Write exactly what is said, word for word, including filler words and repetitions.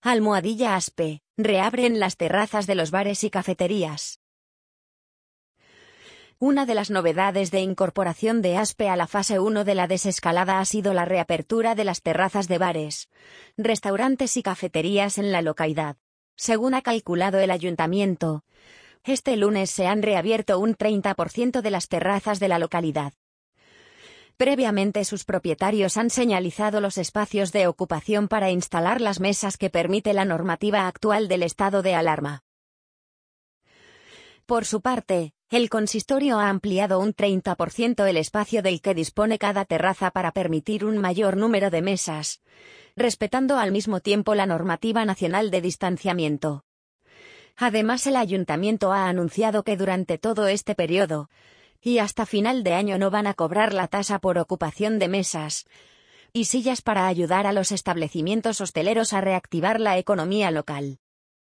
Almohadilla Aspe, reabren las terrazas de los bares y cafeterías. Una de las novedades de incorporación de Aspe a la fase uno de la desescalada ha sido la reapertura de las terrazas de bares, restaurantes y cafeterías en la localidad. Según ha calculado el ayuntamiento, este lunes se han reabierto un treinta por ciento de las terrazas de la localidad. Previamente sus propietarios han señalizado los espacios de ocupación para instalar las mesas que permite la normativa actual del estado de alarma. Por su parte, el consistorio ha ampliado un treinta por ciento el espacio del que dispone cada terraza para permitir un mayor número de mesas, respetando al mismo tiempo la normativa nacional de distanciamiento. Además, el ayuntamiento ha anunciado que durante todo este periodo, y hasta final de año no van a cobrar la tasa por ocupación de mesas y sillas para ayudar a los establecimientos hosteleros a reactivar la economía local.